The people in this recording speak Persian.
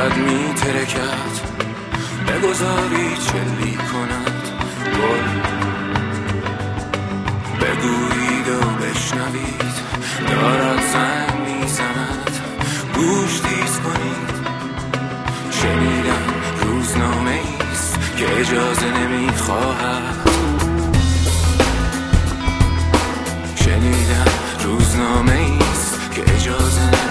دارد میترکد، بگذاری چلی کند گل. بگویید و بشنوید دارد زنگ میزند، گوش تیز کنید. شنیدم روزنامه ایست که اجازه نمیخواهد. شنیدم روزنامه ایست که اجازه نمیخواهد.